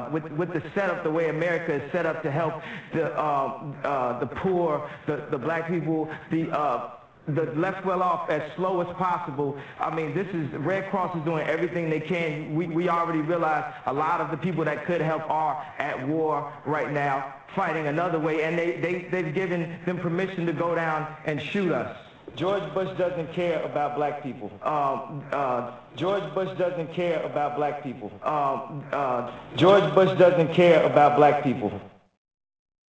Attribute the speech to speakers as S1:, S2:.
S1: with the setup, the way America is set up to help the poor, the black people, the less well off as slow as possible. I mean, Red Cross is doing everything they can. We already realize a lot of the people that could help are at war right now, fighting another way, and they've given them permission to go down and shoot us. George Bush doesn't care about black people. George Bush doesn't care about black people. George Bush doesn't care about black people.